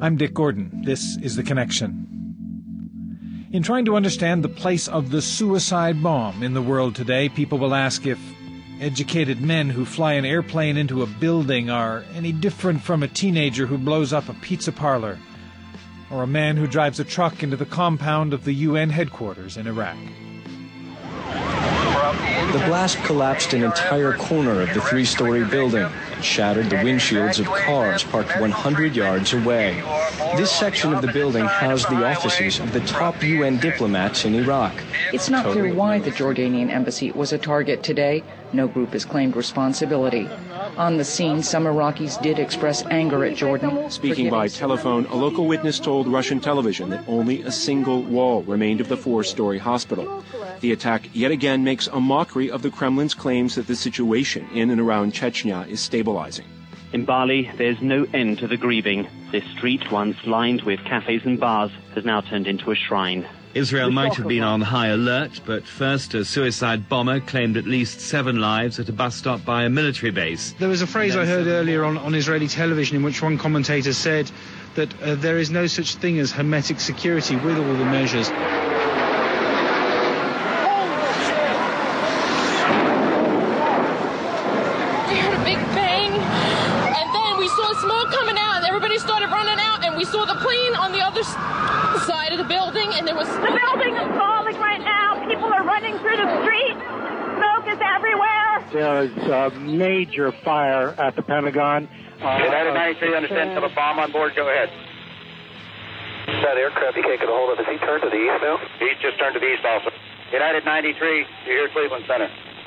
I'm Dick Gordon. This is The Connection. In trying to understand the place of the suicide bomb in the world today, people will ask if educated men who fly an airplane into a building are any different from a teenager who blows up a pizza parlor, or a man who drives a truck into the compound of the UN headquarters in Iraq. The blast collapsed an entire corner of the three-story building and shattered the windshields of cars parked 100 yards away. This section of the building housed the offices of the top UN diplomats in Iraq. It's not clear why the Jordanian embassy was a target today. No group has claimed responsibility. On the scene, some Iraqis did express anger at Jordan. Speaking by telephone, a local witness told Russian television that only a single wall remained of the four-story hospital. The attack yet again makes a mockery of the Kremlin's claims that the situation in and around Chechnya is stabilizing. In Bali, there's no end to the grieving. This street, once lined with cafes and bars, has now turned into a shrine. Israel might have been on high alert, but first a suicide bomber claimed at least 7 lives at a bus stop by a military base. There was a phrase I heard earlier on Israeli television in which one commentator said that there is no such thing as hermetic security with all the measures. We heard a big bang, and then we saw smoke coming out, and everybody started running out, and we saw the plane on the other side of the building, and there was... The building is falling right now. People are running through the street. Smoke is everywhere. There is a major fire at the Pentagon. United 93, understand, have a bomb on board. Go ahead. That aircraft you can't get a hold of, has he turned to the east now? He's just turned to the east also. United 93, you're here at Cleveland Center.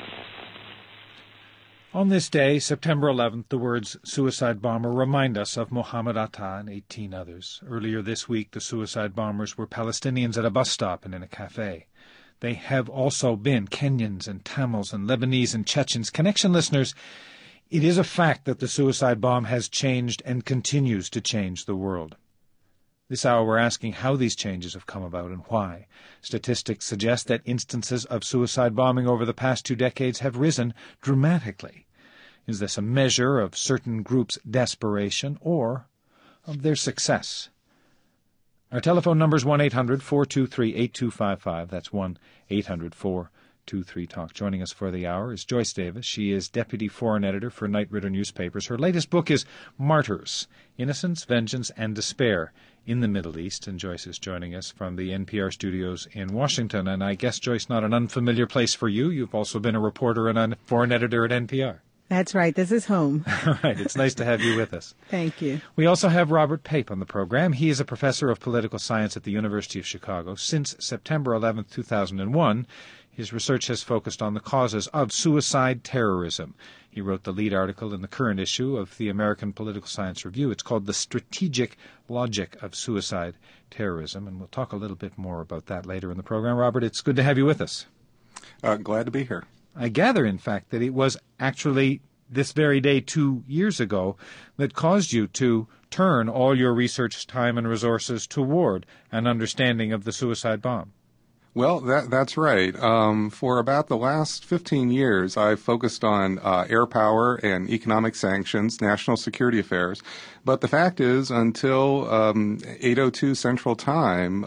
On this day, September 11th, the words suicide bomber remind us of Mohammed Atta and 18 others. Earlier this week, the suicide bombers were Palestinians at a bus stop and in a cafe. They have also been Kenyans and Tamils and Lebanese and Chechens. Connection listeners, it is a fact that the suicide bomb has changed and continues to change the world. This hour we're asking how these changes have come about and why. Statistics suggest that instances of suicide bombing over the past 2 decades have risen dramatically. Is this a measure of certain groups' desperation or of their success? Our telephone number is 1-800-423-8255. That's 1-800-423-TALK. Joining us for the hour is Joyce Davis. She is Deputy Foreign Editor for Knight Ridder Newspapers. Her latest book is Martyrs, Innocence, Vengeance, and Despair in the Middle East. And Joyce is joining us from the NPR studios in Washington. And I guess, Joyce, not an unfamiliar place for you. You've also been a reporter and a foreign editor at NPR. That's right. This is home. All right. It's nice to have you with us. Thank you. We also have Robert Pape on the program. He is a professor of political science at the University of Chicago. Since September 11, 2001, his research has focused on the causes of suicide terrorism. He wrote the lead article in the current issue of the American Political Science Review. It's called The Strategic Logic of Suicide Terrorism, and we'll talk a little bit more about that later in the program. Robert, it's good to have you with us. Glad to be here. I gather, in fact, that it was actually this very day 2 years ago that caused you to turn all your research time and resources toward an understanding of the suicide bomb. Well, that's right. For about the last 15 years, I've focused on air power and economic sanctions, national security affairs. But the fact is, until 8:02 Central Time,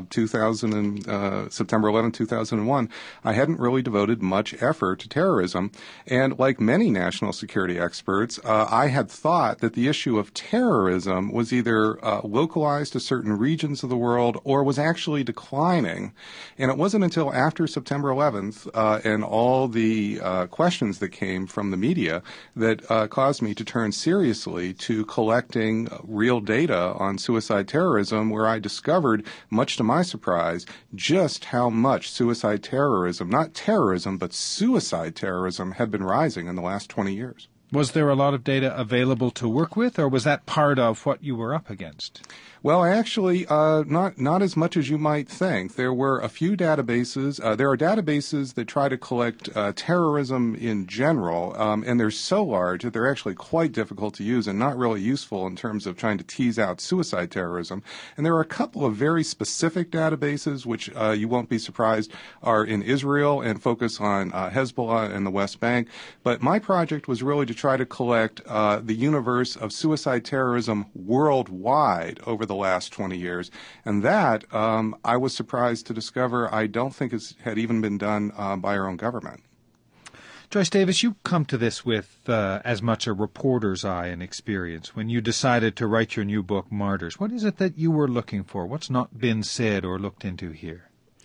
September 11, 2001, I hadn't really devoted much effort to terrorism. And like many national security experts, I had thought that the issue of terrorism was either localized to certain regions of the world or was actually declining. And it wasn't until after September 11th and all the questions that came from the media that caused me to turn seriously to collecting real data on suicide terrorism, where I discovered, much to my surprise, just how much suicide terrorism, not terrorism, but suicide terrorism, had been rising in the last 20 years. Was there a lot of data available to work with, or was that part of what you were up against? Well, actually, not as much as you might think. There were a few databases. There are databases that try to collect terrorism in general, and they're so large that they're actually quite difficult to use and not really useful in terms of trying to tease out suicide terrorism. And there are a couple of very specific databases, which you won't be surprised are in Israel and focus on Hezbollah and the West Bank. But my project was really to try to collect the universe of suicide terrorism worldwide over the last 20 years. And that, I was surprised to discover, I don't think had even been done by our own government. Joyce Davis, you come to this with as much a reporter's eye and experience. When you decided to write your new book, Martyrs, what is it that you were looking for? What's not been said or looked into here?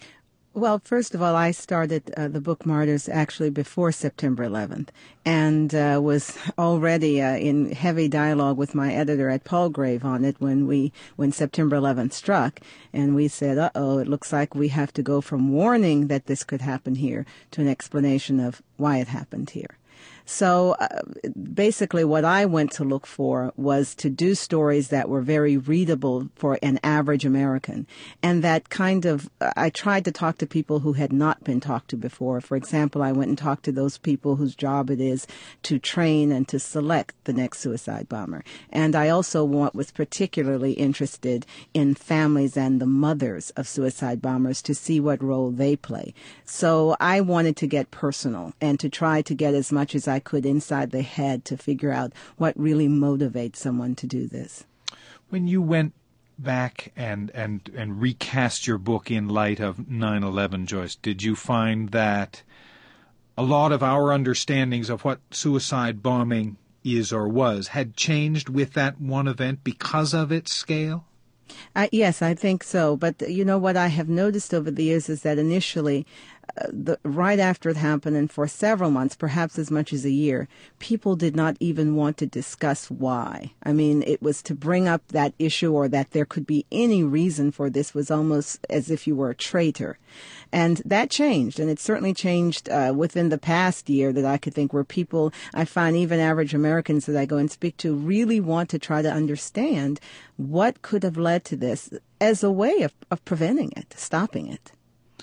Well, first of all, I started the book Martyrs actually before September 11th and was already in heavy dialogue with my editor at Palgrave on it when September 11th struck. And we said, it looks like we have to go from warning that this could happen here to an explanation of why it happened here. So basically what I went to look for was to do stories that were very readable for an average American. And that I tried to talk to people who had not been talked to before. For example, I went and talked to those people whose job it is to train and to select the next suicide bomber. And I also was particularly interested in families and the mothers of suicide bombers to see what role they play. So I wanted to get personal and to try to get as much as I could inside the head to figure out what really motivates someone to do this. When you went back and recast your book in light of 9/11, Joyce, did you find that a lot of our understandings of what suicide bombing is or was had changed with that one event because of its scale? Yes, I think so. But what I have noticed over the years is that initially, right after it happened and for several months, perhaps as much as a year, people did not even want to discuss why. I mean, it was to bring up that issue or that there could be any reason for this was almost as if you were a traitor. And that changed, and it certainly changed within the past year that I could think where people, I find even average Americans that I go and speak to, really want to try to understand what could have led to this as a way of preventing it, stopping it.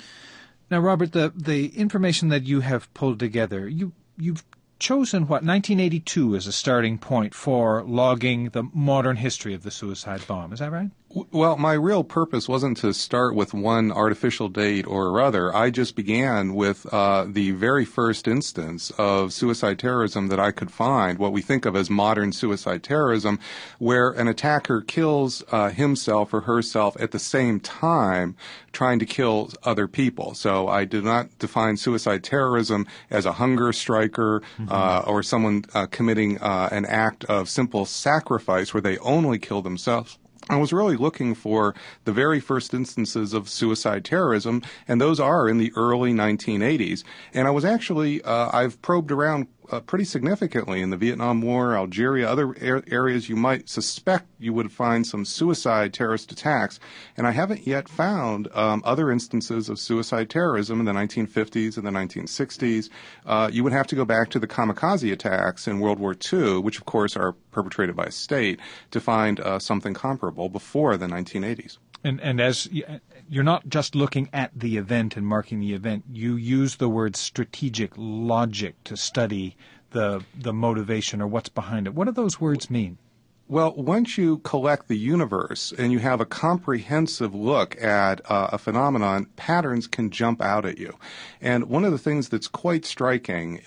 Now, Robert, the information that you have pulled together, you've chosen, 1982 as a starting point for logging the modern history of the suicide bomb. Is that right? Well, my real purpose wasn't to start with one artificial date or other. I just began with the very first instance of suicide terrorism that I could find, what we think of as modern suicide terrorism, where an attacker kills himself or herself at the same time trying to kill other people. So I did not define suicide terrorism as a hunger striker or someone committing an act of simple sacrifice where they only kill themselves. I was really looking for the very first instances of suicide terrorism, and those are in the early 1980s. And I was actually, I've probed around pretty significantly in the Vietnam War, Algeria, other areas you might suspect you would find some suicide terrorist attacks. And I haven't yet found other instances of suicide terrorism in the 1950s and the 1960s. You would have to go back to the kamikaze attacks in World War II, which of course are perpetrated by a state, to find something comparable before the 1980s. And as you're not just looking at the event and marking the event, you use the word strategic logic to study the motivation or what's behind it. What do those words mean? Well, once you collect the universe and you have a comprehensive look at a phenomenon, patterns can jump out at you. And one of the things that's quite striking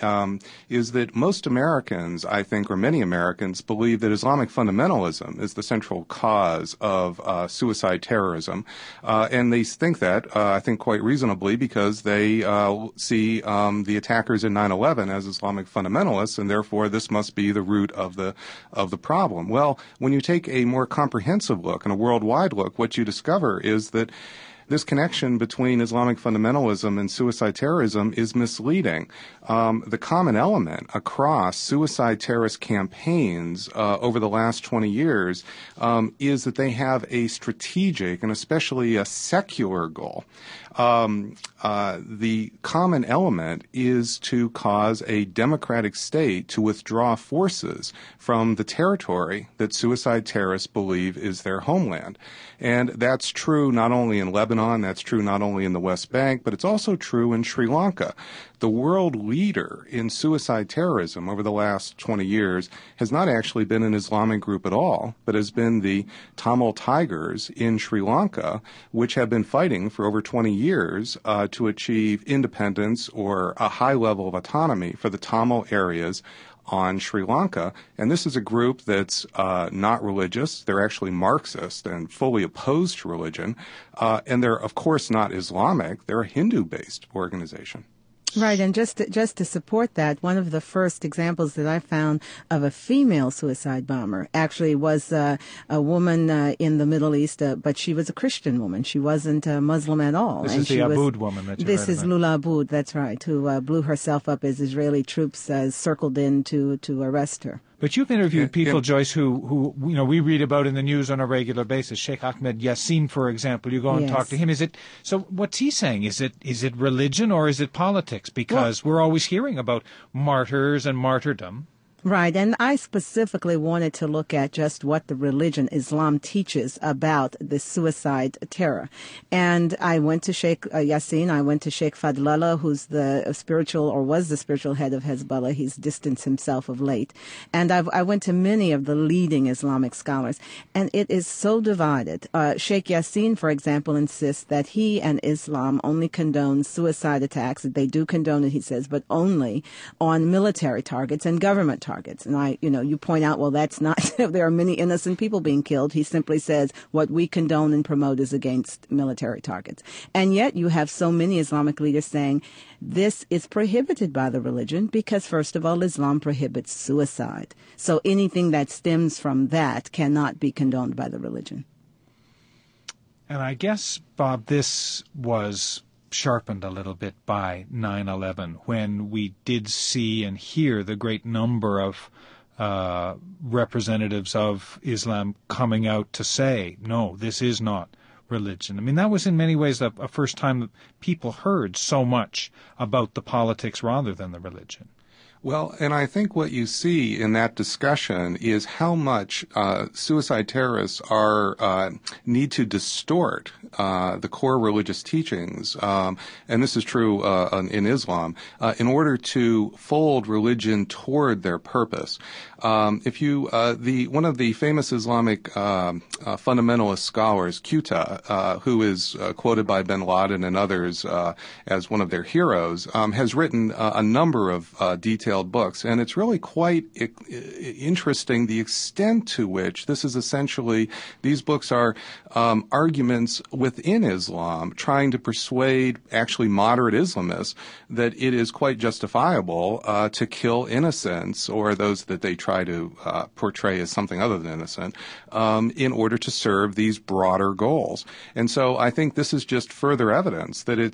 is that most Americans, I think, or many Americans, believe that Islamic fundamentalism is the central cause of suicide terrorism. And they think that, I think, quite reasonably because they see the attackers in 9/11 as Islamic fundamentalists, and therefore this must be the root of the problem. Well, when you take a more comprehensive look and a worldwide look, what you discover is that this connection between Islamic fundamentalism and suicide terrorism is misleading. The common element across suicide terrorist campaigns over the last 20 years is that they have a strategic and especially a secular goal. The common element is to cause a democratic state to withdraw forces from the territory that suicide terrorists believe is their homeland. And that's true not only in Lebanon, that's true not only in the West Bank, but it's also true in Sri Lanka. The world leader in suicide terrorism over the last 20 years has not actually been an Islamic group at all, but has been the Tamil Tigers in Sri Lanka, which have been fighting for over 20 years to achieve independence or a high level of autonomy for the Tamil areas on Sri Lanka. And this is a group that's not religious. They're actually Marxist and fully opposed to religion. And they're, of course, not Islamic. They're a Hindu-based organization. Right, and just to support that, one of the first examples that I found of a female suicide bomber actually was a woman in the Middle East, but she was a Christian woman. She wasn't a Muslim at all. This is the Aboud woman that you This is Lula Aboud, that's right, who blew herself up as Israeli troops circled in to arrest her. But you've interviewed people, Joyce, who we read about in the news on a regular basis. Sheikh Ahmed Yassin, for example, you go and talk to him. So what's he saying? Is it religion or is it politics? Because we're always hearing about martyrs and martyrdom. Right, and I specifically wanted to look at just what the religion Islam teaches about the suicide terror. And I went to Sheikh Yassin, I went to Sheikh Fadlallah, who's the spiritual, or was the spiritual head of Hezbollah. He's distanced himself of late. And I went to many of the leading Islamic scholars. And it is so divided. Sheikh Yassin, for example, insists that he and Islam only condone suicide attacks. They do condone it, he says, but only on military targets and government targets. And you point out, well, that's not, there are many innocent people being killed. He simply says what we condone and promote is against military targets. And yet you have so many Islamic leaders saying this is prohibited by the religion because, first of all, Islam prohibits suicide. So anything that stems from that cannot be condoned by the religion. And I guess, Bob, this was sharpened a little bit by 9/11 when we did see and hear the great number of representatives of Islam coming out to say, no, this is not religion. I mean, that was in many ways a first time that people heard so much about the politics rather than the religion. Well, and I think what you see in that discussion is how much suicide terrorists need to distort the core religious teachings, and this is true in Islam, in order to fold religion toward their purpose. One of the famous Islamic fundamentalist scholars, Quetta, who is quoted by bin Laden and others as one of their heroes, has written a number of detailed books, and it's really quite interesting the extent to which this is essentially, these books are arguments within Islam trying to persuade actually moderate Islamists that it is quite justifiable to kill innocents or those that they try to portray as something other than innocent in order to serve these broader goals. And so I think this is just further evidence that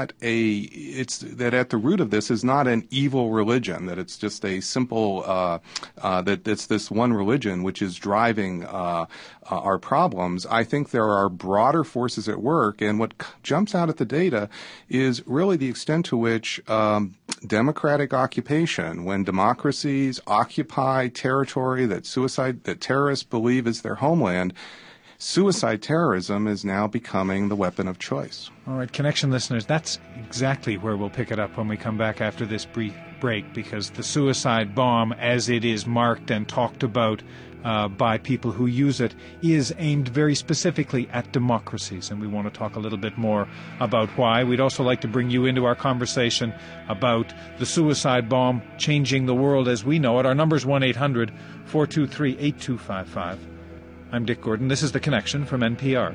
that at the root of this is not an evil religion, that it's just a simple, that it's this one religion which is driving our problems. I think there are broader forces at work, and what jumps out at the data is really the extent to which democratic occupation, when democracies occupy territory that terrorists believe is their homeland, suicide terrorism is now becoming the weapon of choice. All right, Connection listeners, that's exactly where we'll pick it up when we come back after this brief break, because the suicide bomb, as it is marked and talked about by people who use it, is aimed very specifically at democracies, and we want to talk a little bit more about why. We'd also like to bring you into our conversation about the suicide bomb changing the world as we know it. Our number is 1-800-423-8255. I'm Dick Gordon. This is The Connection from NPR.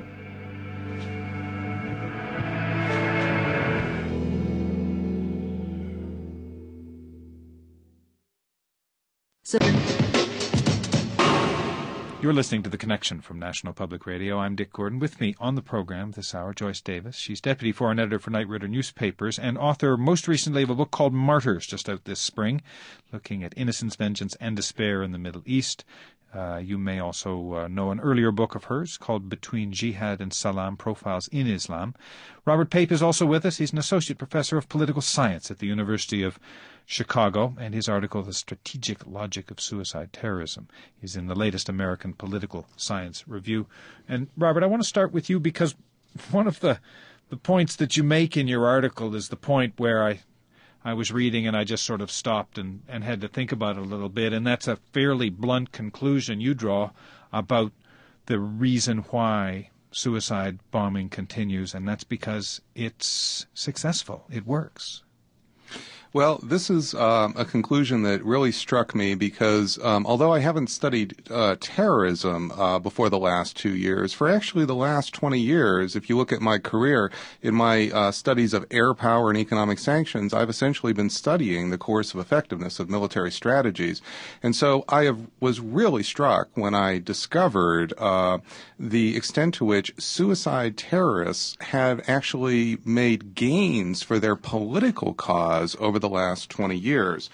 You're listening to The Connection from National Public Radio. I'm Dick Gordon. With me on the program this hour, Joyce Davis. She's Deputy Foreign Editor for Knight Ridder Newspapers and author, most recently, of a book called Martyrs, just out this spring, looking at innocence, vengeance, and despair in the Middle East. You may also know an earlier book of hers called Between Jihad and Salam, Profiles in Islam. Robert Pape is also with us. He's an associate professor of political science at the University of Chicago, and his article, The Strategic Logic of Suicide Terrorism, is in the latest American Political Science Review. And Robert, I want to start with you because one of the points that you make in your article is the point where I was reading and I just sort of stopped and had to think about it a little bit, and that's a fairly blunt conclusion you draw about the reason why suicide bombing continues, and that's because it's successful. It works. Well, this is a conclusion that really struck me because although I haven't studied terrorism before the last 2 years, for actually the last 20 years, if you look at my career in my studies of air power and economic sanctions, I've essentially been studying the course of effectiveness of military strategies. And so was really struck when I discovered the extent to which suicide terrorists have actually made gains for their political cause over the last 20 years.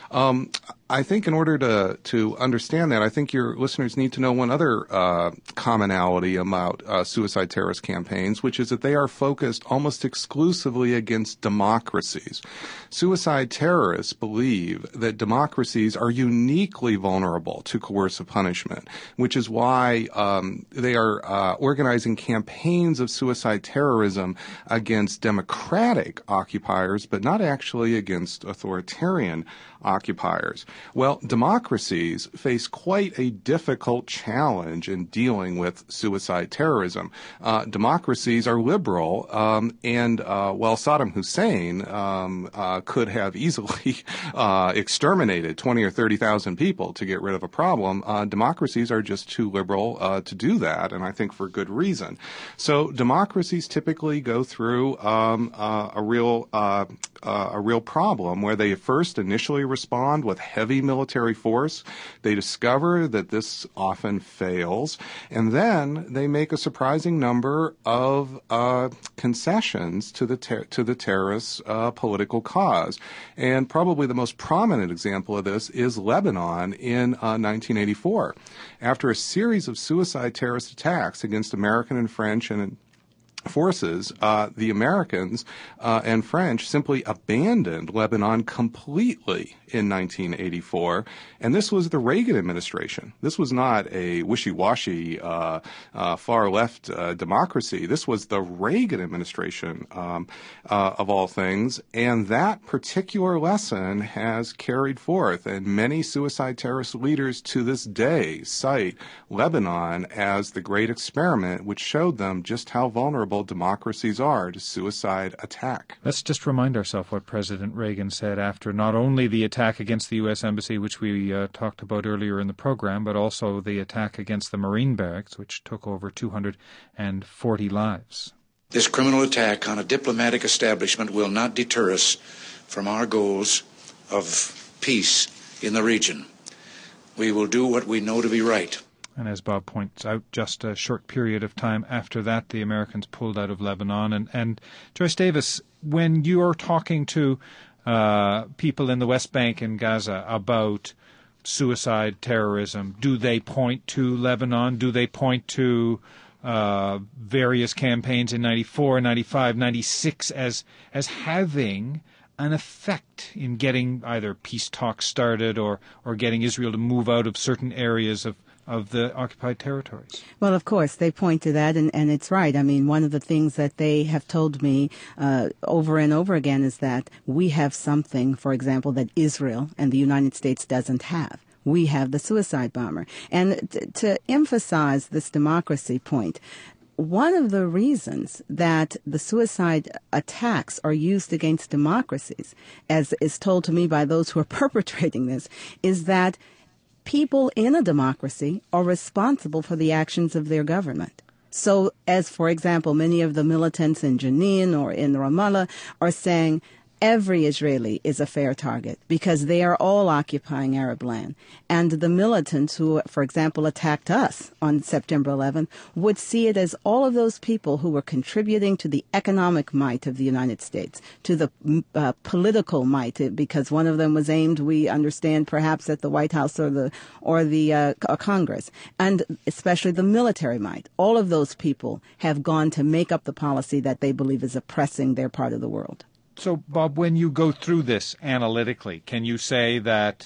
I think in order to understand that, I think your listeners need to know one other commonality about suicide terrorist campaigns, which is that they are focused almost exclusively against democracies. Suicide terrorists believe that democracies are uniquely vulnerable to coercive punishment, which is why they are organizing campaigns of suicide terrorism against democratic occupiers, but not actually against authoritarian occupiers. Well, democracies face quite a difficult challenge in dealing with suicide terrorism. Democracies are liberal, and while Saddam Hussein could have easily exterminated 20 or 30,000 people to get rid of a problem, democracies are just too liberal to do that, and I think for good reason. So democracies typically go through a real problem where they first initially respond with heavy military force. They discover that this often fails, and then they make a surprising number of concessions to the terrorists' political cause. And probably the most prominent example of this is Lebanon in 1984. After a series of suicide terrorist attacks against American and French and forces, the Americans and French simply abandoned Lebanon completely in 1984, and this was the Reagan administration. This was not a wishy-washy, far-left democracy. This was the Reagan administration of all things, and that particular lesson has carried forth, and many suicide terrorist leaders to this day cite Lebanon as the great experiment which showed them just how vulnerable democracies are to suicide attack. Let's just remind ourselves what President Reagan said after not only the attack against the U.S. Embassy, which we talked about earlier in the program, but also the attack against the Marine barracks, which took over 240 lives. This criminal attack on a diplomatic establishment will not deter us from our goals of peace in the region. We will do what we know to be right. And as Bob points out, just a short period of time after that, the Americans pulled out of Lebanon. And Joyce Davis, when you're talking to people in the West Bank and Gaza about suicide terrorism, do they point to Lebanon? Do they point to various campaigns in 94, 95, 96 as having an effect in getting either peace talks started or getting Israel to move out of certain areas of the occupied territories? Well, of course, they point to that, and it's right. I mean, one of the things that they have told me over and over again is that we have something, for example, that Israel and the United States doesn't have. We have the suicide bomber. And to emphasize this democracy point, one of the reasons that the suicide attacks are used against democracies, as is told to me by those who are perpetrating this, is that people in a democracy are responsible for the actions of their government. So, as for example, many of the militants in Jenin or in Ramallah are saying every Israeli is a fair target because they are all occupying Arab land. And the militants who, for example, attacked us on September 11th would see it as all of those people who were contributing to the economic might of the United States, to the political might, because one of them was aimed, we understand, perhaps at the White House or the Congress, and especially the military might. All of those people have gone to make up the policy that they believe is oppressing their part of the world. So, Bob, when you go through this analytically, can you say that,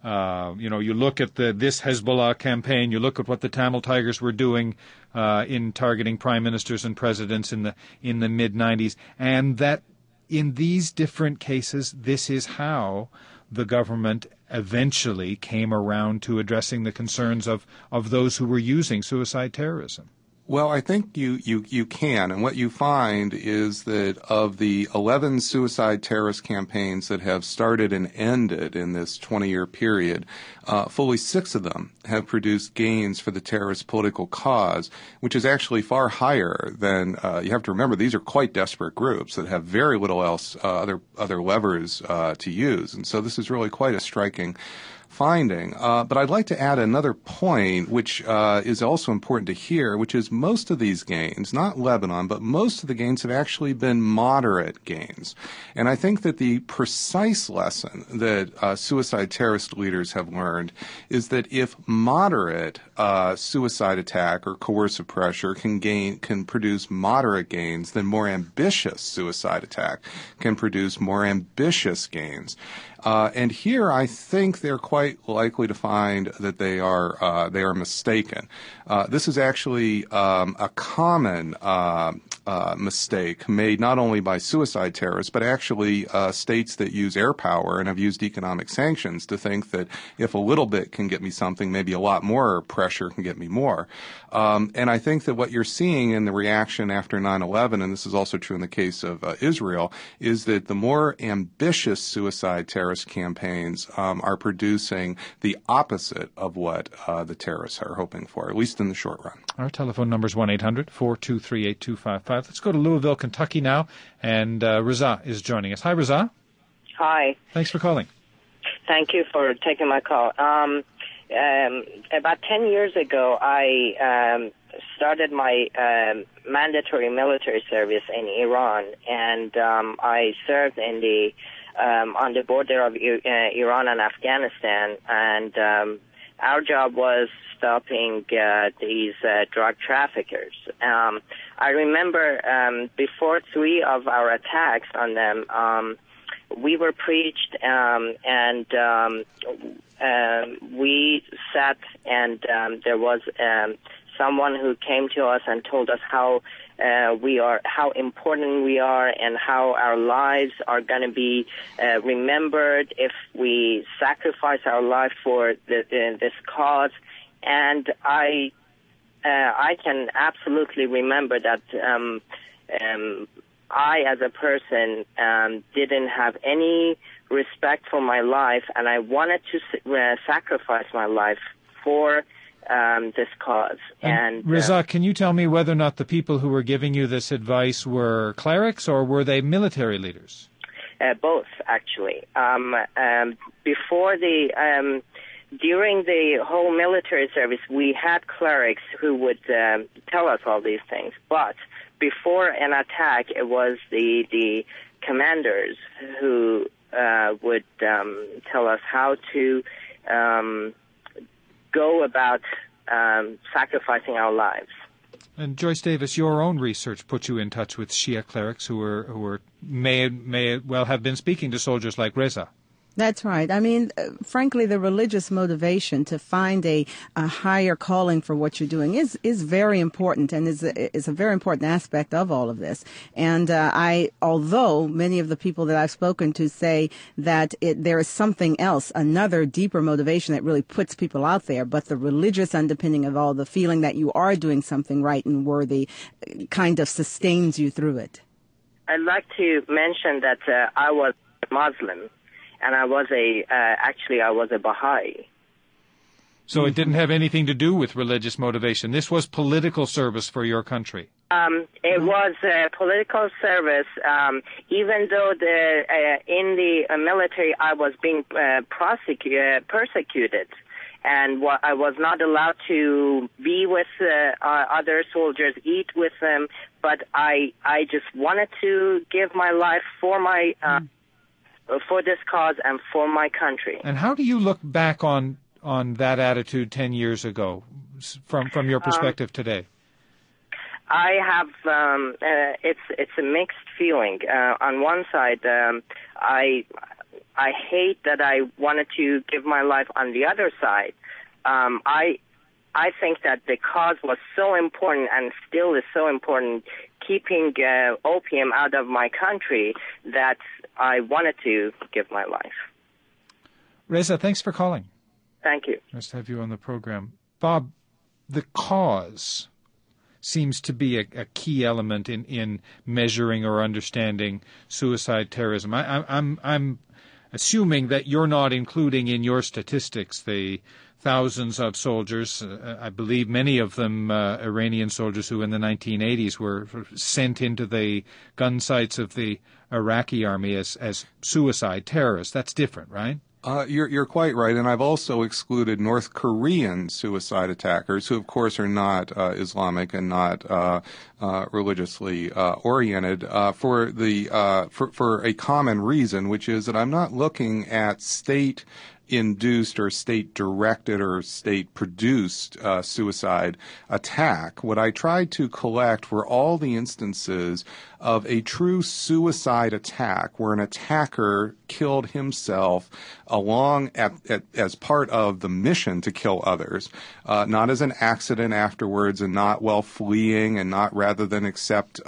you look at this Hezbollah campaign, you look at what the Tamil Tigers were doing in targeting prime ministers and presidents in the mid-'90s, and that in these different cases, this is how the government eventually came around to addressing the concerns of those who were using suicide terrorism? Well, I think you can. And what you find is that of the 11 suicide terrorist campaigns that have started and ended in this 20-year period, fully 6 of them have produced gains for the terrorist political cause, which is actually far higher than, you have to remember, these are quite desperate groups that have very little else, other levers to use. And so this is really quite a striking finding. But I'd like to add another point, which is also important to hear, which is most of these gains, not Lebanon, but most of the gains have actually been moderate gains. And I think that the precise lesson that suicide terrorist leaders have learned is that if moderate suicide attack or coercive pressure can produce moderate gains, then more ambitious suicide attack can produce more ambitious gains. And here, I think they're quite likely to find that they are mistaken. This is actually a common mistake made not only by suicide terrorists, but actually states that use air power and have used economic sanctions to think that if a little bit can get me something, maybe a lot more pressure can get me more. And I think that what you're seeing in the reaction after 9/11, and this is also true in the case of Israel, is that the more ambitious suicide terrorist campaigns are producing the opposite of what the terrorists are hoping for, at least in the short run. Our telephone number is 1-800-423-8255. Let's go to Louisville, Kentucky now, and Reza is joining us. Hi, Reza. Hi. Thanks for calling. Thank you for taking my call. About 10 years ago, I started my mandatory military service in Iran, and I served in the on the border of Iran and Afghanistan, and our job was stopping these drug traffickers. I remember before 3 of our attacks on them, we were preached, and we sat, and there was someone who came to us and told us how important we are, and how our lives are going to be remembered if we sacrifice our life for this cause. And I can absolutely remember that I, as a person, didn't have any respect for my life, and I wanted to sacrifice my life for this cause. And Reza, can you tell me whether or not the people who were giving you this advice were clerics or were they military leaders? Both, actually. During the whole military service, we had clerics who would tell us all these things. But before an attack, it was the commanders who would tell us how to go about sacrificing our lives. And Joyce Davis, your own research put you in touch with Shia clerics who may well have been speaking to soldiers like Reza. That's right. I mean, frankly, the religious motivation to find a higher calling for what you're doing is very important, and is a very important aspect of all of this. And although many of the people that I've spoken to say that there is something else, another deeper motivation that really puts people out there, but the religious underpinning of all, the feeling that you are doing something right and worthy, kind of sustains you through it. I'd like to mention that I was Muslim. And I was a Baha'i. So it didn't have anything to do with religious motivation. This was political service for your country. It was political service. Even though in the military I was being persecuted, and I was not allowed to be with other soldiers, eat with them. But I just wanted to give my life for my. For this cause and for my country. And how do you look back on that attitude 10 years ago, from your perspective today? I have it's a mixed feeling. On one side, I hate that I wanted to give my life. On the other side, I think that the cause was so important and still is so important, keeping opium out of my country, that I wanted to give my life. Reza, thanks for calling. Thank you. Nice to have you on the program. Bob, the cause, seems to be a key element in measuring or understanding suicide terrorism. I'm assuming that you're not including in your statistics the thousands of soldiers, I believe many of them Iranian soldiers who in the 1980s were sent into the gun sites of the Iraqi army as suicide terrorists. That's different, right? You're quite right, and I've also excluded North Korean suicide attackers, who of course are not Islamic and not religiously oriented, for a common reason, which is that I'm not looking at state-induced or state-directed or state-produced suicide attack. What I tried to collect were all the instances of a true suicide attack where an attacker killed himself as part of the mission to kill others, not as an accident afterwards and not while fleeing and not rather than accept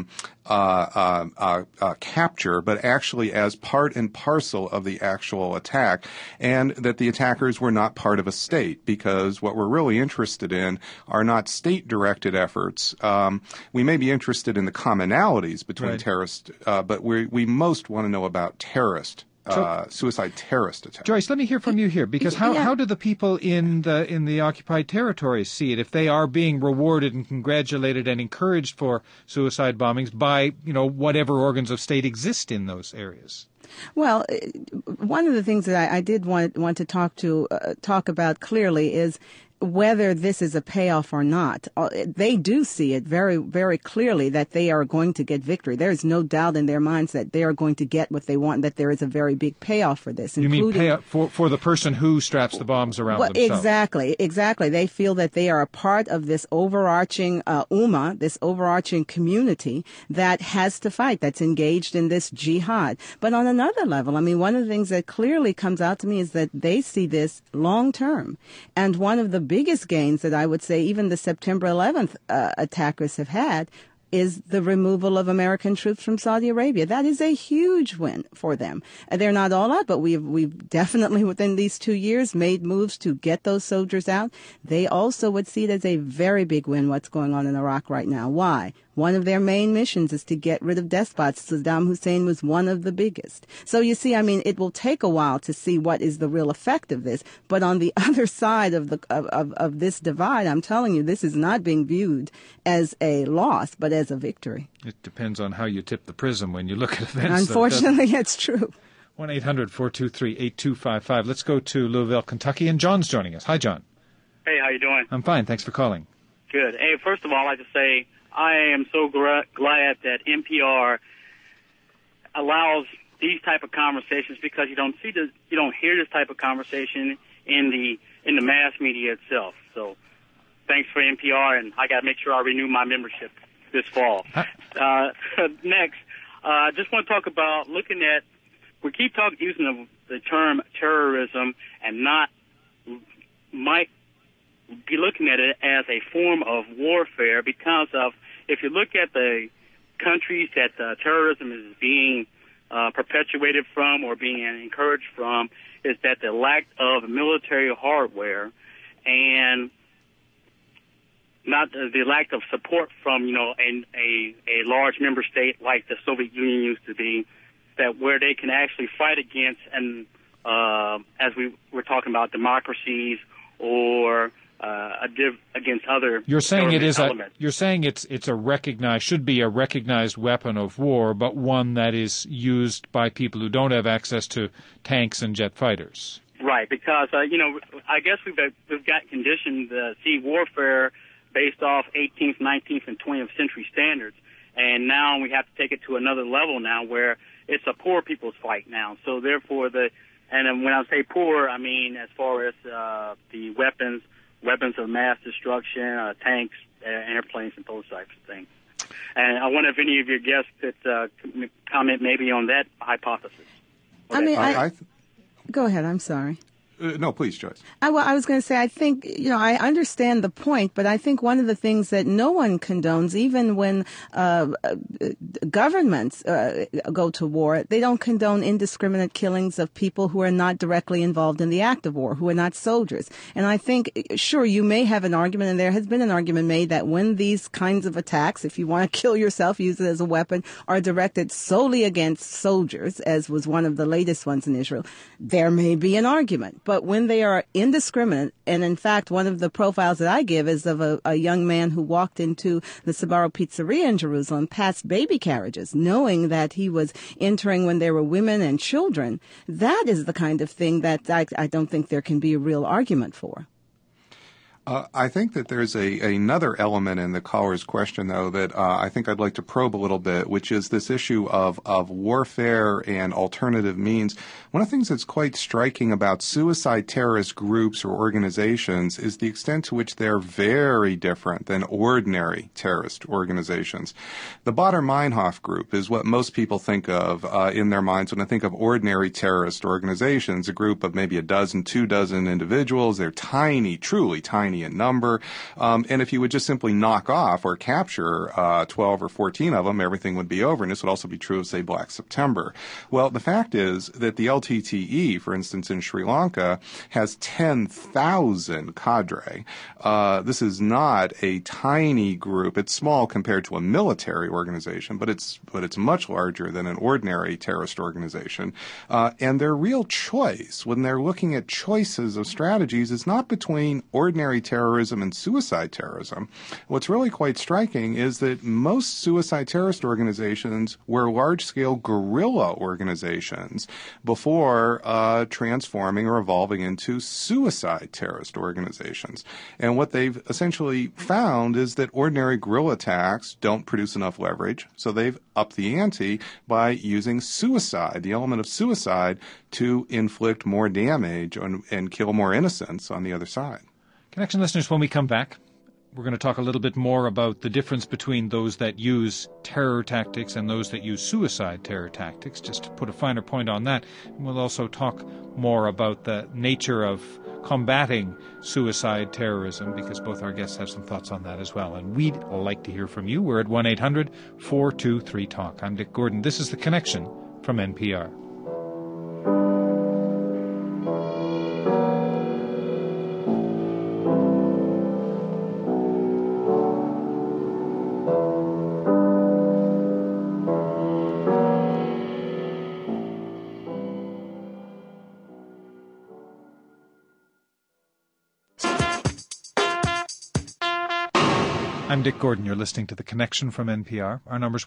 capture, but actually as part and parcel of the actual attack, and that the attackers were not part of a state, because what we're really interested in are not state-directed efforts. We may be interested in the commonalities between terrorists, but we most want to know about suicide terrorist attacks. Joyce, let me hear from you here, because how do the people in the occupied territories see it if they are being rewarded and congratulated and encouraged for suicide bombings by whatever organs of state exist in those areas? Well, one of the things that I did want to talk about clearly is whether this is a payoff or not. They do see it very, very clearly that they are going to get victory. There is no doubt in their minds that they are going to get what they want, that there is a very big payoff for this. You mean payoff for the person who straps the bombs around themselves? Exactly. They feel that they are a part of this overarching ummah, this overarching community that has to fight, that's engaged in this jihad. But on another level, one of the things that clearly comes out to me is that they see this long term. And one of the biggest gains that I would say even the September 11th attackers have had is the removal of American troops from Saudi Arabia. That is a huge win for them. They're not all out, but we've definitely within these 2 years made moves to get those soldiers out. They also would see it as a very big win what's going on in Iraq right now. Why? One of their main missions is to get rid of despots. Saddam Hussein was one of the biggest. So you see, it will take a while to see what is the real effect of this. But on the other side of this divide, I'm telling you, this is not being viewed as a loss, but as a victory. It depends on how you tip the prism when you look at events. Unfortunately, it's true. 1-800-423-8255. Let's go to Louisville, Kentucky, and John's joining us. Hi, John. Hey, how you doing? I'm fine. Thanks for calling. Good. Hey, first of all, I'd like to say I am so glad that NPR allows these type of conversations, because you don't hear this type of conversation in the mass media itself. So thanks for NPR, and I got to make sure I renew my membership this fall. Next, I just want to talk about we keep using the term terrorism and might be looking at it as a form of warfare, because of, if you look at the countries that terrorism is being perpetuated from or being encouraged from, is that the lack of military hardware and not the lack of support from a large member state like the Soviet Union used to be, that where they can actually fight against, and as we were talking about, democracies or against other. You're saying should be a recognized weapon of war, but one that is used by people who don't have access to tanks and jet fighters. Right, because I guess we've got conditioned to see warfare based off 18th, 19th, and 20th century standards, and now we have to take it to another level now, where it's a poor people's fight now. So therefore, and when I say poor, I mean as far as the weapons of mass destruction, tanks, airplanes, and those types of things. And I wonder if any of your guests could comment maybe on that hypothesis. Go ahead, I'm sorry. No, please, Joyce. Well, I was going to say, I think, I understand the point, but I think one of the things that no one condones, even when governments go to war, they don't condone indiscriminate killings of people who are not directly involved in the act of war, who are not soldiers. And I think, sure, you may have an argument, and there has been an argument made that when these kinds of attacks, if you want to kill yourself, use it as a weapon, are directed solely against soldiers, as was one of the latest ones in Israel, there may be an argument. But when they are indiscriminate, and in fact, one of the profiles that I give is of a young man who walked into the Sbarro Pizzeria in Jerusalem past baby carriages, knowing that he was entering when there were women and children, that is the kind of thing that I don't think there can be a real argument for. I think that there's another element in the caller's question, though, that I think I'd like to probe a little bit, which is this issue of warfare and alternative means. One of the things that's quite striking about suicide terrorist groups or organizations is the extent to which they're very different than ordinary terrorist organizations. The Baader-Meinhof group is what most people think of in their minds when they think of ordinary terrorist organizations, a group of maybe 12 individuals. They're tiny, truly tiny in number, and if you would just simply knock off or capture 12 or 14 of them, everything would be over, and this would also be true of, say, Black September. Well, the fact is that the LTTE, for instance, in Sri Lanka, has 10,000 cadre. This is not a tiny group. It's small compared to a military organization, but it's much larger than an ordinary terrorist organization. And their real choice, when they're looking at choices of strategies, is not between ordinary terrorism and suicide terrorism. What's really quite striking is that most suicide terrorist organizations were large-scale guerrilla organizations before transforming or evolving into suicide terrorist organizations. And what they've essentially found is that ordinary guerrilla attacks don't produce enough leverage, so they've upped the ante by using suicide, the element of suicide, to inflict more damage and kill more innocents on the other side. Connection listeners, when we come back, we're going to talk a little bit more about the difference between those that use terror tactics and those that use suicide terror tactics, just to put a finer point on that. And we'll also talk more about the nature of combating suicide terrorism, because both our guests have some thoughts on that as well. And we'd like to hear from you. We're at 1-800-423-TALK. I'm Dick Gordon. This is The Connection from NPR. I'm Dick Gordon. You're listening to The Connection from NPR. Our number's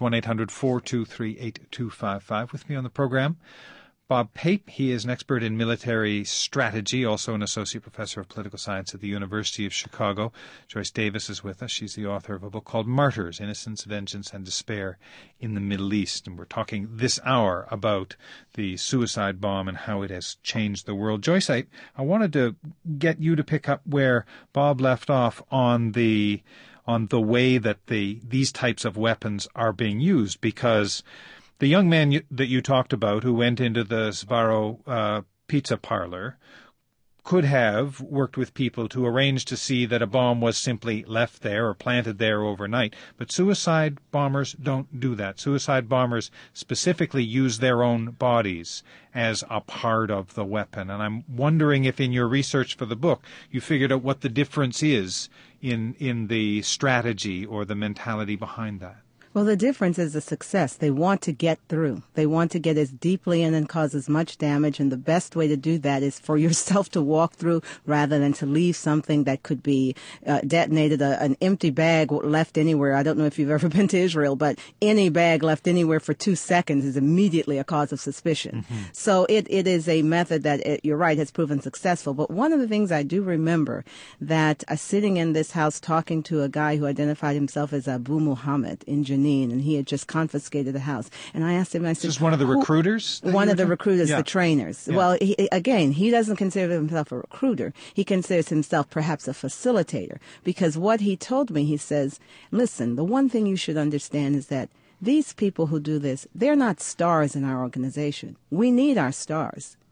1-800-423-8255. With me on the program, Bob Pape. He is an expert in military strategy, also an associate professor of political science at the University of Chicago. Joyce Davis is with us. She's the author of a book called Martyrs, Innocence, Vengeance, and Despair in the Middle East. And we're talking this hour about the suicide bomb and how it has changed the world. Joyce, I wanted to get you to pick up where Bob left off on the way that these types of weapons are being used, because the young man that you talked about who went into the Sbarro pizza parlor could have worked with people to arrange to see that a bomb was simply left there or planted there overnight. But suicide bombers don't do that. Suicide bombers specifically use their own bodies as a part of the weapon. And I'm wondering if in your research for the book you figured out what the difference is in the strategy or the mentality behind that. Well, the difference is the success. They want to get through. They want to get as deeply in and cause as much damage, and the best way to do that is for yourself to walk through rather than to leave something that could be detonated, an empty bag left anywhere. I don't know if you've ever been to Israel, but any bag left anywhere for 2 seconds is immediately a cause of suspicion. Mm-hmm. So it is a method that, you're right, has proven successful. But one of the things I do remember that sitting in this house talking to a guy who identified himself as Abu Muhammad in Geneva, and he had just confiscated the house. And I asked him, I said... This is one of the recruiters? One of the recruiters, yeah. The trainers. Yeah. Well, he doesn't consider himself a recruiter. He considers himself perhaps a facilitator. Because what he told me, he says, listen, the one thing you should understand is that these people who do this, they're not stars in our organization. We need our stars.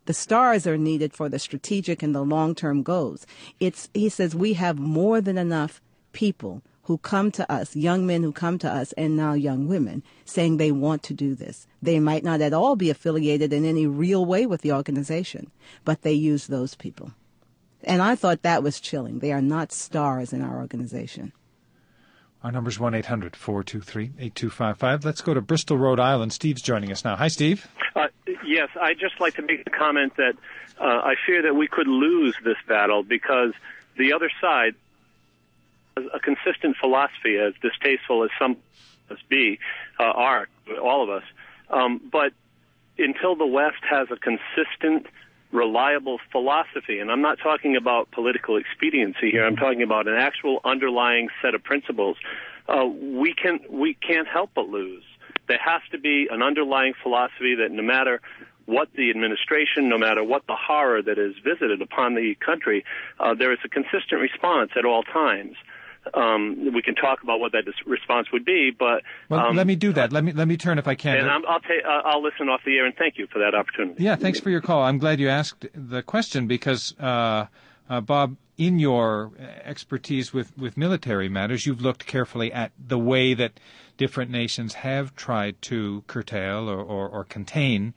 The stars are needed for the strategic and the long-term goals. He says we have more than enough people who come to us, young men who come to us, and now young women, saying they want to do this. They might not at all be affiliated in any real way with the organization, but they use those people. And I thought that was chilling. They are not stars in our organization. Our number's 1-800-423-8255. Let's go to Bristol, Rhode Island. Steve's joining us now. Hi, Steve. Yes, I'd just like to make the comment that I fear that we could lose this battle because the other side has a consistent philosophy, as distasteful as some of us are, all of us. But until the West has a consistent, reliable philosophy, and I'm not talking about political expediency here, I'm talking about an actual underlying set of principles, we can't help but lose. There has to be an underlying philosophy that no matter what the administration, no matter what the horror that is visited upon the country, there is a consistent response at all times. We can talk about what that response would be, but let me do that. Let me turn if I can. And I'll listen off the air, and thank you for that opportunity. Yeah, thanks for your call. I'm glad you asked the question because, Bob, in your expertise with military matters, you've looked carefully at the way that different nations have tried to curtail or contain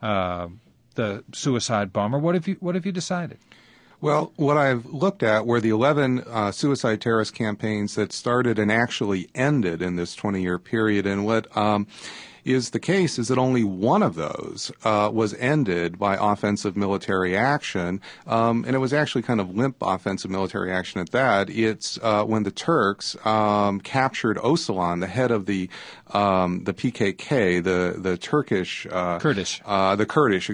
the suicide bomber. What have you decided? Well, what I've looked at were the 11 suicide terrorist campaigns that started and actually ended in this 20-year period. And what is the case is that only one of those was ended by offensive military action, and it was actually kind of limp offensive military action at that. It's when the Turks captured Öcalan, the head of the PKK, the Turkish Kurdish, the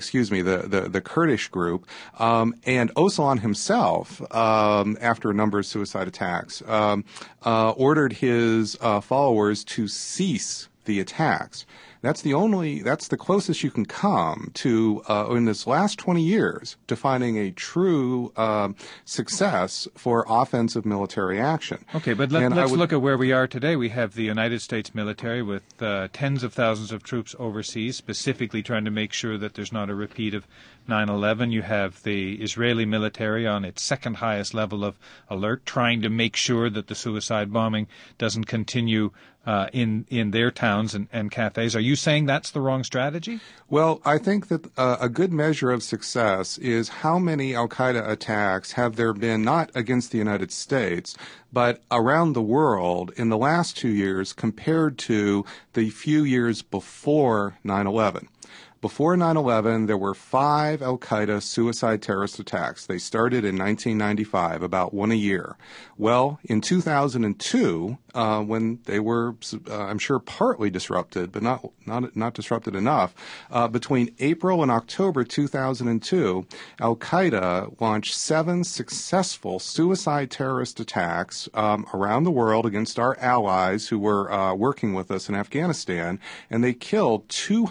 Kurdish group, and Öcalan himself, after a number of suicide attacks, ordered his followers to cease the attacks. That's the closest you can come to, in this last 20 years, to finding a true success for offensive military action. Okay, but let's look at where we are today. We have the United States military with tens of thousands of troops overseas, specifically trying to make sure that there's not a repeat of 9/11. You have the Israeli military on its second highest level of alert, trying to make sure that the suicide bombing doesn't continue in their towns and cafes. Are you saying that's the wrong strategy? Well, I think that a good measure of success is how many al-Qaeda attacks have there been, not against the United States, but around the world in the last 2 years compared to the few years before 9/11. Before 9/11, there were 5 al-Qaeda suicide terrorist attacks. They started in 1995, about one a year. Well, in 2002, when they were, I'm sure, partly disrupted, but not disrupted enough, between April and October 2002, al-Qaeda launched 7 successful suicide terrorist attacks around the world against our allies who were working with us in Afghanistan, and they killed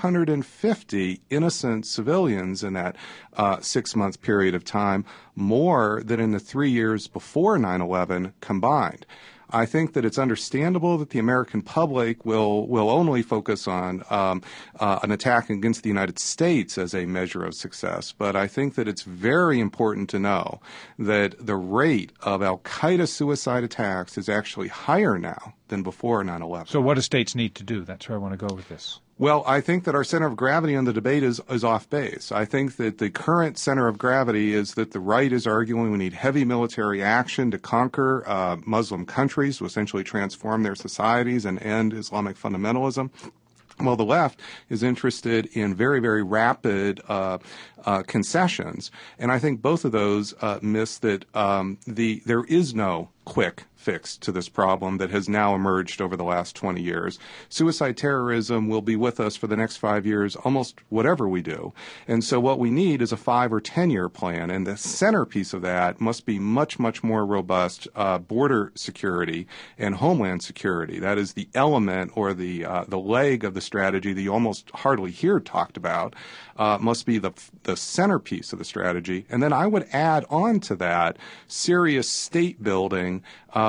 250 innocent civilians in that 6-month period of time, more than in the 3 years before 9/11 combined. I think that it's understandable that the American public will only focus on an attack against the United States as a measure of success, but I think that it's very important to know that the rate of al-Qaeda suicide attacks is actually higher now than before 9/11. So what do states need to do? That's where I want to go with this. Well, I think that our center of gravity on the debate is off base. I think that the current center of gravity is that the right is arguing we need heavy military action to conquer Muslim countries, to essentially transform their societies and end Islamic fundamentalism. Well, the left is interested in very, very rapid concessions, and I think both of those miss that there is no quick fix to this problem that has now emerged over the last 20 years. Suicide terrorism will be with us for the next 5 years, almost whatever we do. And so what we need is a 5 or 10-year plan, and the centerpiece of that must be much, much more robust border security and homeland security. That is the element or the leg of the strategy that you almost hardly hear talked about, must be the centerpiece of the strategy. And then I would add on to that serious state building happening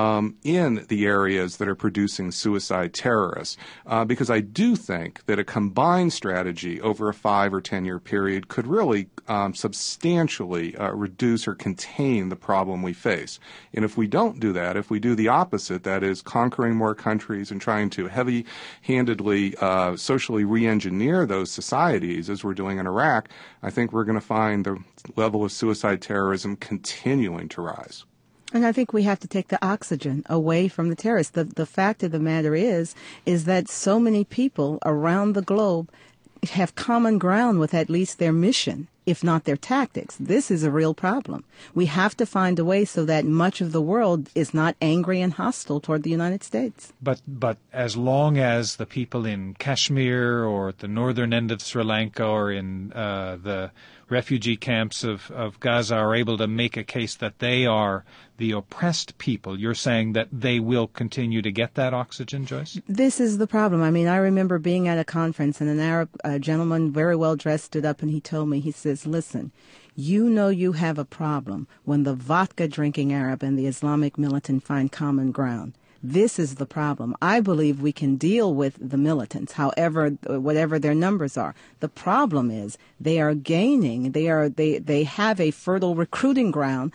in the areas that are producing suicide terrorists, because I do think that a combined strategy over a 5 or 10 year period could really substantially reduce or contain the problem we face. And if we don't do that, if we do the opposite, that is conquering more countries and trying to heavy-handedly socially re-engineer those societies as we're doing in Iraq, I think we're going to find the level of suicide terrorism continuing to rise. And I think we have to take the oxygen away from the terrorists. The fact of the matter is that so many people around the globe have common ground with at least their mission, if not their tactics. This is a real problem. We have to find a way so that much of the world is not angry and hostile toward the United States. But as long as the people in Kashmir or at the northern end of Sri Lanka or in the refugee camps of Gaza are able to make a case that they are the oppressed people, you're saying that they will continue to get that oxygen, Joyce? This is the problem. I mean, I remember being at a conference and an Arab gentleman, very well dressed, stood up and he told me, he says, listen, you know you have a problem when the vodka-drinking Arab and the Islamic militant find common ground. This is the problem. I believe we can deal with the militants, however, whatever their numbers are. The problem is they are gaining. They have a fertile recruiting ground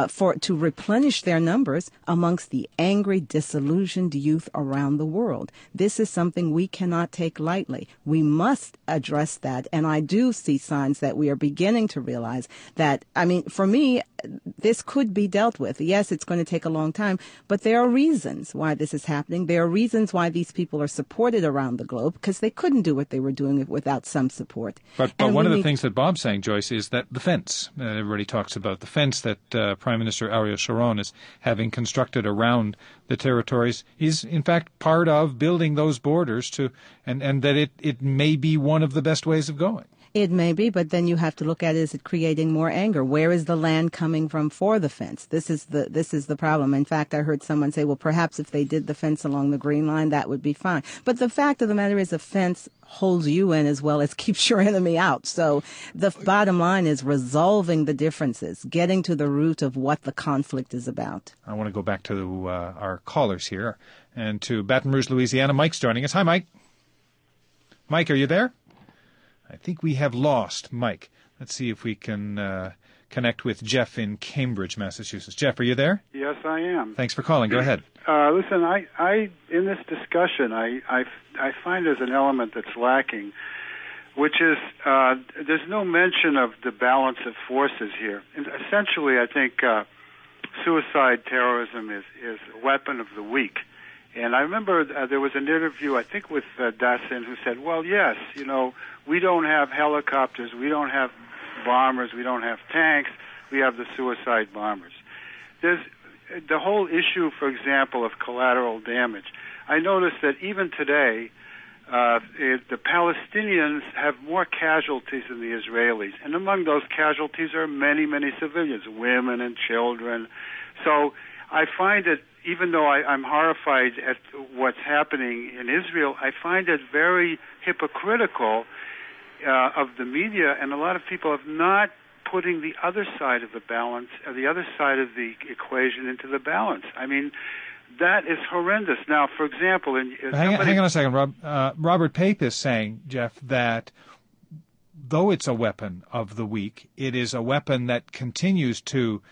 to replenish their numbers amongst the angry, disillusioned youth around the world. This is something we cannot take lightly. We must address that, and I do see signs that we are beginning to realize that. I mean, for me, this could be dealt with. Yes, it's going to take a long time, but there are reasons why this is happening. There are reasons why these people are supported around the globe, because they couldn't do what they were doing without some support. But one of the things that Bob's saying, Joyce, is that the fence, everybody talks about the fence that Prime Minister Ariel Sharon is having constructed around the territories is, in fact, part of building those borders and that it may be one of the best ways of going. It may be, but then you have to look at it, is it creating more anger? Where is the land coming from for the fence? This is the problem. In fact, I heard someone say, well, perhaps if they did the fence along the Green Line, that would be fine. But the fact of the matter is a fence holds you in as well as keeps your enemy out. So the bottom line is resolving the differences, getting to the root of what the conflict is about. I want to go back to our callers here and to Baton Rouge, Louisiana. Mike's joining us. Hi, Mike. Mike, are you there? I think we have lost Mike. Let's see if we can connect with Jeff in Cambridge, Massachusetts. Jeff, are you there? Yes, I am. Thanks for calling. Go ahead. Listen, I in this discussion, I find there's an element that's lacking, which is there's no mention of the balance of forces here. And essentially, I think suicide terrorism is a weapon of the weak. And I remember there was an interview, I think, with Dassin, who said, well, yes, you know, we don't have helicopters, we don't have bombers, we don't have tanks, we have the suicide bombers. There's the whole issue, for example, of collateral damage. I noticed that even today, the Palestinians have more casualties than the Israelis. And among those casualties are many, many civilians, women and children. So I find that even though I'm horrified at what's happening in Israel, I find it very hypocritical of the media, and a lot of people have not putting the other side of the balance, the other side of the equation into the balance. I mean, that is horrendous. Now, for example, hang on a second, Rob. Robert Pape is saying, Jeff, that though it's a weapon of the weak, it is a weapon that continues to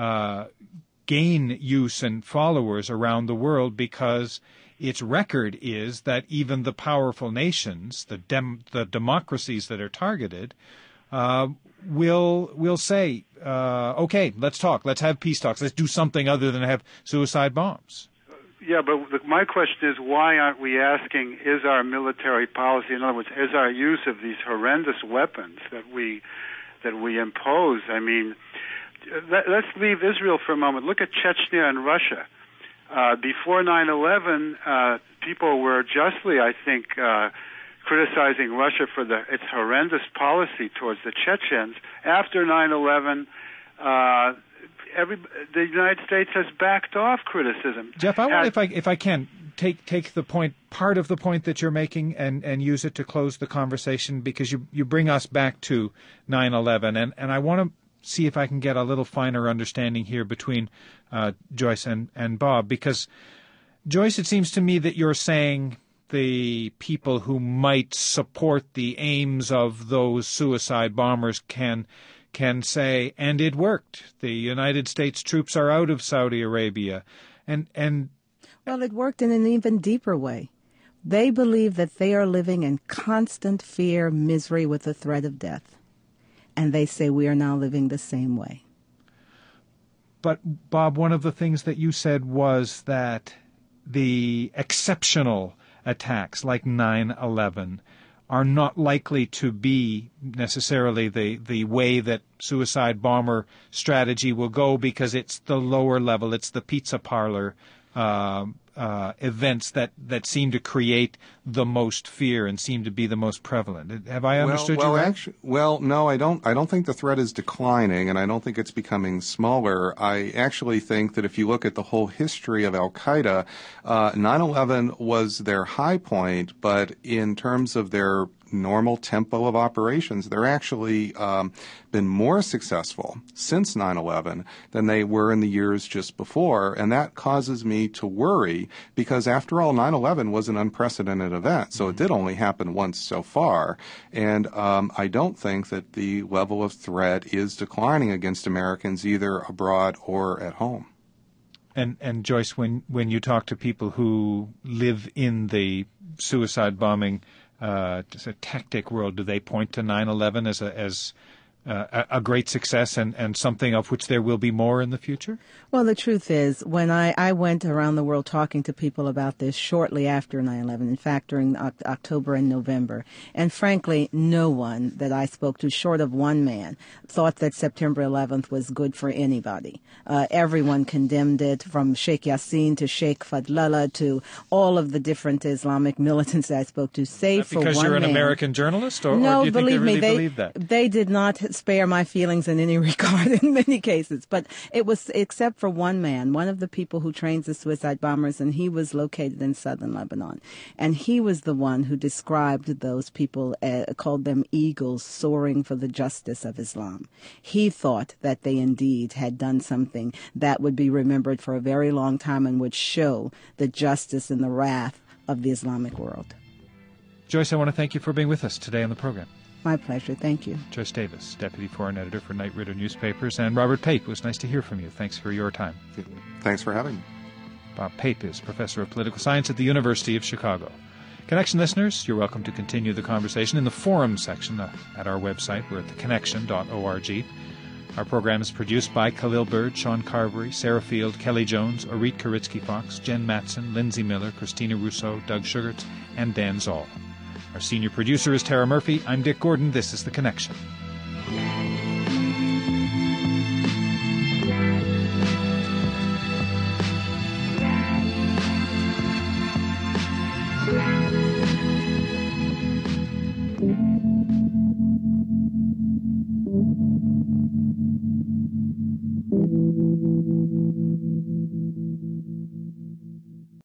gain use and followers around the world because its record is that even the powerful nations, the democracies that are targeted, will say, okay, let's talk, let's have peace talks, let's do something other than have suicide bombs. Yeah, but my question is, why aren't we asking, is our military policy, in other words, is our use of these horrendous weapons that we impose? I mean, let's leave Israel for a moment. Look at Chechnya and Russia. Before 9/11, people were justly, I think, criticizing Russia for its horrendous policy towards the Chechens. After 9/11, the United States has backed off criticism. Jeff, I wonder if I can take the point, part of the point that you're making, and use it to close the conversation, because you bring us back to 9/11, and I want to see if I can get a little finer understanding here between Joyce and Bob, because, Joyce, it seems to me that you're saying the people who might support the aims of those suicide bombers can say, and it worked. The United States troops are out of Saudi Arabia. And well, it worked in an even deeper way. They believe that they are living in constant fear, misery with the threat of death. And they say we are now living the same way. But, Bob, one of the things that you said was that the exceptional attacks like 9/11 are not likely to be necessarily the way that suicide bomber strategy will go, because it's the lower level, it's the pizza parlor events that seem to create the most fear and seem to be the most prevalent. Have I understood you right? No, I don't think the threat is declining, and I don't think it's becoming smaller. I actually think that if you look at the whole history of Al-Qaeda, 9/11 was their high point, but in terms of their normal tempo of operations, they're actually been more successful since 9/11 than they were in the years just before, and that causes me to worry, because after all, 9/11 was an unprecedented event, so it did only happen once so far, and I don't think that the level of threat is declining against Americans either abroad or at home. And Joyce, when you talk to people who live in the suicide bombing tactic world, do they point to 9/11 as a great success and something of which there will be more in the future? Well, the truth is, when I went around the world talking to people about this shortly after 9/11, in fact, during October and November, and frankly, no one that I spoke to, short of one man, thought that September 11th was good for anybody. Everyone condemned it, from Sheikh Yassin to Sheikh Fadlallah to all of the different Islamic militants that I spoke to, save for one man. Because you're an American journalist, or no, do you think they really believe believe that? They did not spare my feelings in any regard in many cases. But it was, except for one man, one of the people who trains the suicide bombers, and he was located in southern Lebanon. And he was the one who described those people, called them eagles soaring for the justice of Islam. He thought that they indeed had done something that would be remembered for a very long time and would show the justice and the wrath of the Islamic world. Joyce, I want to thank you for being with us today on the program. My pleasure. Thank you. Joyce Davis, Deputy Foreign Editor for Knight Ridder Newspapers, and Robert Pape. It was nice to hear from you. Thanks for your time. Thanks for having me. Bob Pape is Professor of Political Science at the University of Chicago. Connection listeners, you're welcome to continue the conversation in the forum section at our website. We're at theconnection.org. Our program is produced by Khalil Bird, Sean Carvery, Sarah Field, Kelly Jones, Orit Karitsky-Fox, Jen Matson, Lindsay Miller, Christina Rousseau, Doug Sugarts, and Dan Zoll. Our senior producer is Tara Murphy. I'm Dick Gordon. This is The Connection.